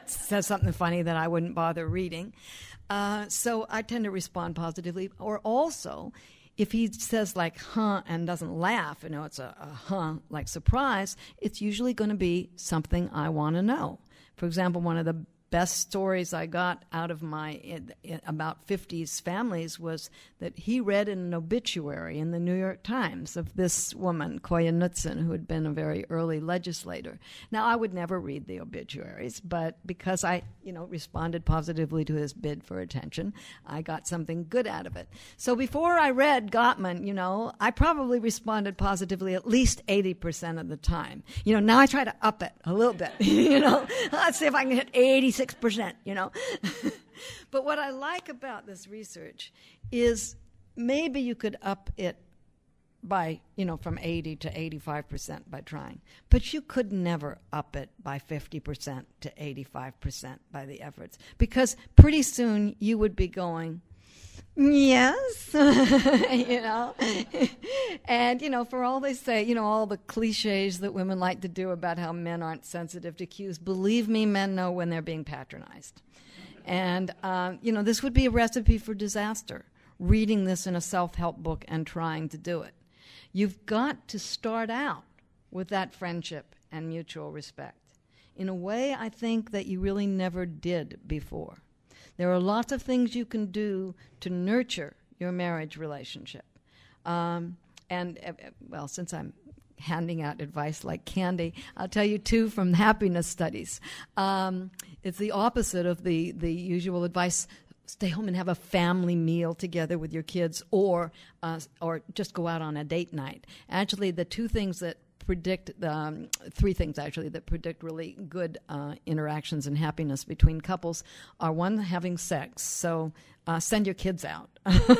S3: says something funny that I wouldn't bother reading. Uh, so I tend to respond positively. Or also, if he says like, huh, and doesn't laugh, you know, it's a, a huh, like surprise, it's usually going to be something I want to know. For example, one of the best stories I got out of my in, in about fifties families was that he read in an obituary in the New York Times of this woman, Koya Knudsen, who had been a very early legislator. Now, I would never read the obituaries, but because I, you know, responded positively to his bid for attention, I got something good out of it. So before I read Gottman, you know, I probably responded positively at least eighty percent of the time. You know, now I try to up it a little bit, you know. Let's see if I can hit eighty-six percent, you know. But what I like about this research is maybe you could up it by, you know, from eighty to eighty-five percent by trying. But you could never up it by fifty percent to eighty-five percent by the efforts. Because pretty soon you would be going, yes, you know. And, you know, for all they say, you know, all the cliches that women like to do about how men aren't sensitive to cues, believe me, men know when they're being patronized. And, um, you know, this would be a recipe for disaster, reading this in a self-help book and trying to do it. You've got to start out with that friendship and mutual respect in a way I think that you really never did before. There are lots of things you can do to nurture your marriage relationship. Um, and, uh, well, since I'm handing out advice like candy, I'll tell you two from happiness studies. Um, it's the opposite of the, the usual advice. Stay home and have a family meal together with your kids, or uh, or just go out on a date night. Actually, the two things that predict, um, three things actually, that predict really good uh, interactions and happiness between couples are, one, having sex, so uh, send your kids out.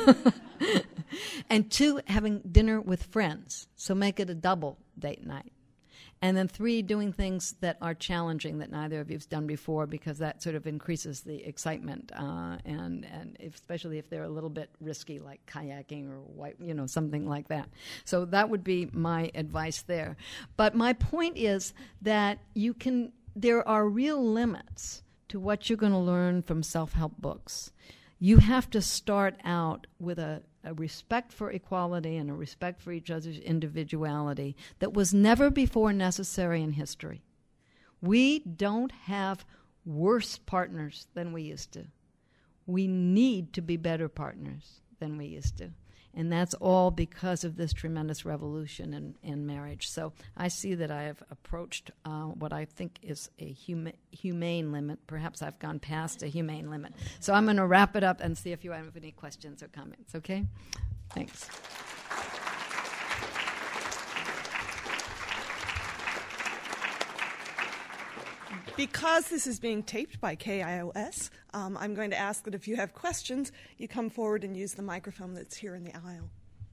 S3: And two, having dinner with friends, so make it a double date night. And then three, doing things that are challenging that neither of you've done before, because that sort of increases the excitement, uh, and and especially if they're a little bit risky, like kayaking or white, you know, something like that. So that would be my advice there. But my point is that you can. There are real limits to what you're going to learn from self-help books. You have to start out with a, a respect for equality and a respect for each other's individuality that was never before necessary in history. We don't have worse partners than we used to. We need to be better partners than we used to. And that's all because of this tremendous revolution in, in marriage. So I see that I have approached uh, what I think is a huma- humane limit. Perhaps I've gone past a humane limit. So I'm going to wrap it up and see if you have any questions or comments, okay? Thanks.
S2: Because this is being taped by K I O S, um, I'm going to ask that if you have questions, you come forward and use the microphone that's here in the aisle.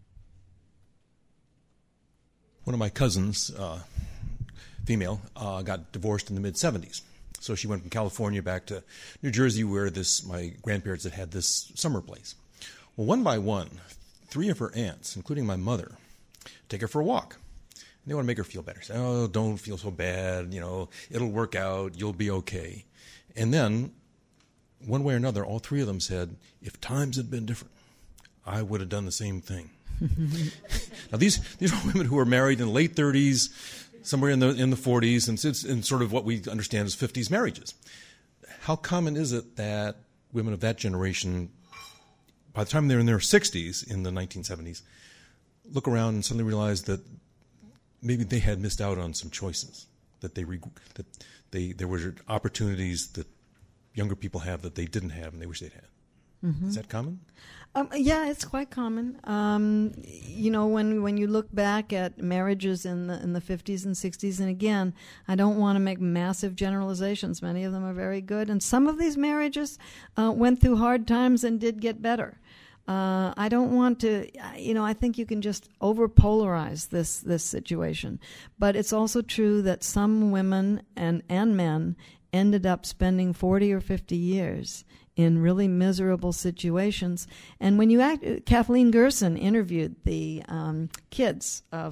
S4: One of my cousins, uh, female, uh, got divorced in the mid-seventies. So she went from California back to New Jersey, where this my grandparents had had this summer place. Well, one by one, three of her aunts, including my mother, take her for a walk. They want to make her feel better. Say, oh, don't feel so bad. You know, it'll work out. You'll be okay. And then, one way or another, all three of them said, if times had been different, I would have done the same thing. Now, these these are women who are married in the late thirties, somewhere in the in the forties, and it's in sort of what we understand as fifties marriages. How common is it that women of that generation, by the time they're in their sixties, in the nineteen seventies, look around and suddenly realize that maybe they had missed out on some choices, that they that they there were opportunities that younger people have that they didn't have and they wish they'd had. Mm-hmm. Is that common?
S3: Um, yeah, it's quite common. Um, you know, when when you look back at marriages in the in the fifties and sixties, and again, I don't want to make massive generalizations. Many of them are very good, and some of these marriages uh, went through hard times and did get better. Uh, I don't want to, you know, I think you can just over-polarize this this situation. But it's also true that some women and, and men ended up spending forty or fifty years in really miserable situations. And when you act, Kathleen Gerson interviewed the um, kids of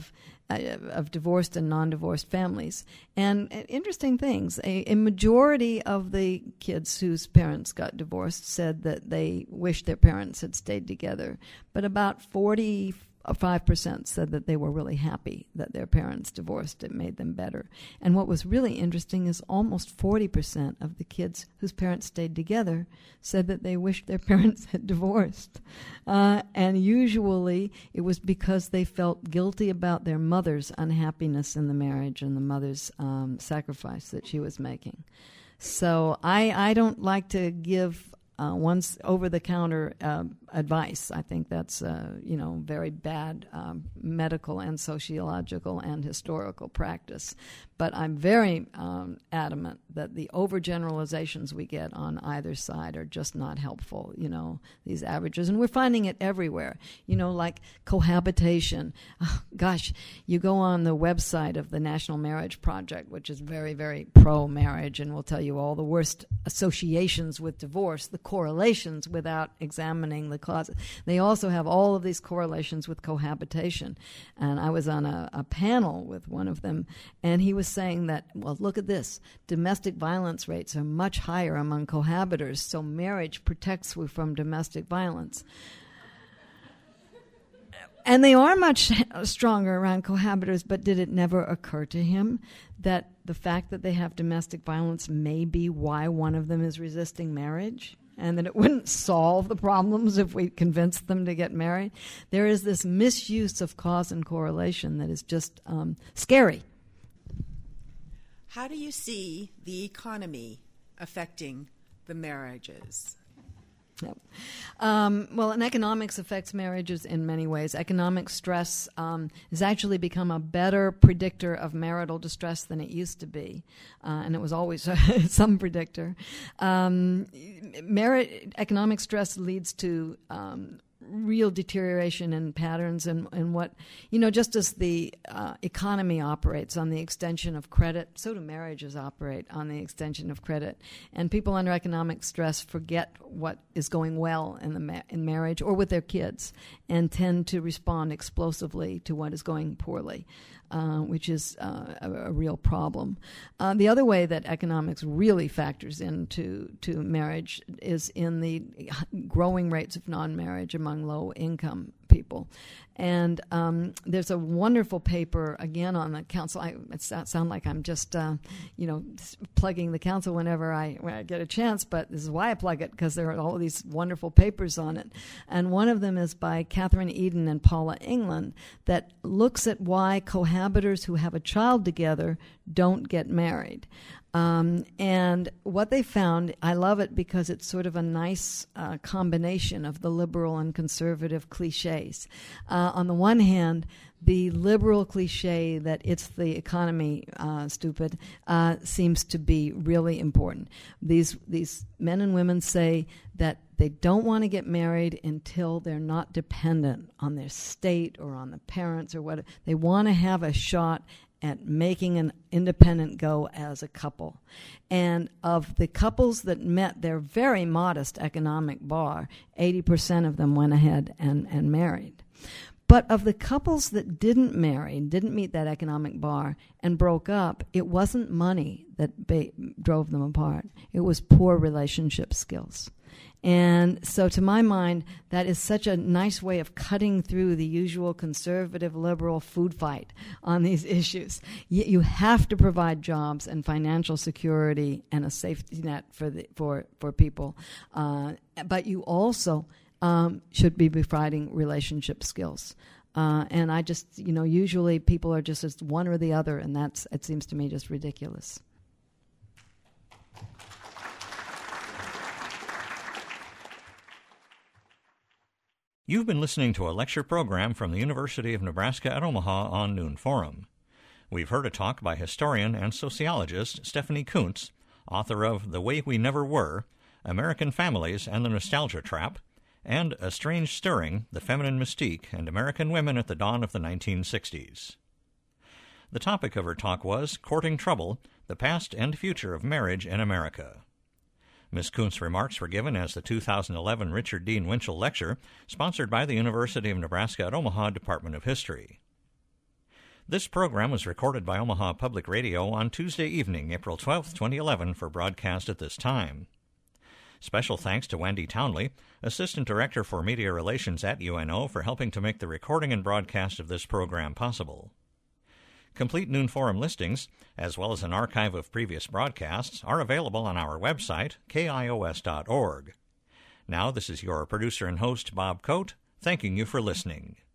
S3: of divorced and non-divorced families. And uh, interesting things, a, a majority of the kids whose parents got divorced said that they wished their parents had stayed together, but about forty-five percent said that they were really happy that their parents divorced. It made them better. And what was really interesting is almost forty percent of the kids whose parents stayed together said that they wished their parents had divorced. Uh, and usually it was because they felt guilty about their mother's unhappiness in the marriage and the mother's um, sacrifice that she was making. So I, I don't like to give Uh, once over-the-counter uh, advice. I think that's, uh, you know, very bad um, medical and sociological and historical practice. But I'm very um, adamant that the overgeneralizations we get on either side are just not helpful, you know, these averages. And we're finding it everywhere, you know, like cohabitation. Oh, gosh, you go on the website of the National Marriage Project, which is very, very pro-marriage, and will tell you all the worst associations with divorce, the correlations without examining the causes. They also have all of these correlations with cohabitation. And I was on a, a panel with one of them, and he was saying that, well, look at this. Domestic violence rates are much higher among cohabitors, so marriage protects you from domestic violence. And they are much stronger around cohabitors, but did it never occur to him that the fact that they have domestic violence may be why one of them is resisting marriage? And that it wouldn't solve the problems if we convinced them to get married? There is this misuse of cause and correlation that is just um, scary.
S5: How do you see the economy affecting the marriages?
S3: Yep. Um, well, and economics affects marriages in many ways. Economic stress um, has actually become a better predictor of marital distress than it used to be, uh, and it was always some predictor. Um, merit, economic stress leads to um, real deterioration in patterns and, and what, you know, just as the uh, economy operates on the extension of credit, so do marriages operate on the extension of credit. And people under economic stress forget what is going well in the ma- in marriage or with their kids and tend to respond explosively to what is going poorly. Uh, which is uh, a, a real problem. Uh, the other way that economics really factors into to marriage is in the growing rates of non-marriage among low-income people. And um, there's a wonderful paper, again, on the council. I it sound like I'm just, uh, you know, plugging the council whenever I, when I get a chance, but this is why I plug it, because there are all these wonderful papers on it. And one of them is by Catherine Eden and Paula England that looks at why cohabitors who have a child together don't get married. Um, and what they found, I love it because it's sort of a nice uh, combination of the liberal and conservative cliches. Uh, on the one hand, the liberal cliche that it's the economy, uh, stupid, uh, seems to be really important. These these men and women say that they don't want to get married until they're not dependent on their state or on the parents or what. They want to have a shot at making an independent go as a couple. And of the couples that met their very modest economic bar, eighty percent of them went ahead and, and married. But of the couples that didn't marry, didn't meet that economic bar, and broke up, it wasn't money that ba- drove them apart. It was poor relationship skills. And so to my mind, that is such a nice way of cutting through the usual conservative, liberal food fight on these issues. You, you have to provide jobs and financial security and a safety net for the, for, for people. Uh, but you also um, should be providing relationship skills. Uh, and I just, you know, usually people are just as one or the other, and that's, it seems to me, just ridiculous.
S1: You've been listening to a lecture program from the University of Nebraska at Omaha on Noon Forum. We've heard a talk by historian and sociologist Stephanie Coontz, author of The Way We Never Were, American Families and the Nostalgia Trap, and A Strange Stirring, The Feminine Mystique and American Women at the Dawn of the nineteen sixties. The topic of her talk was Courting Trouble, the Past and Future of Marriage in America. Miz Coontz's remarks were given as the two thousand eleven Richard Dean Winchell Lecture, sponsored by the University of Nebraska at Omaha Department of History. This program was recorded by Omaha Public Radio on Tuesday evening, April twelfth, twenty eleven, for broadcast at this time. Special thanks to Wendy Townley, Assistant Director for Media Relations at U N O, for helping to make the recording and broadcast of this program possible. Complete Noon Forum listings, as well as an archive of previous broadcasts, are available on our website, K I O S dot org. Now, this is your producer and host, Bob Coate, thanking you for listening.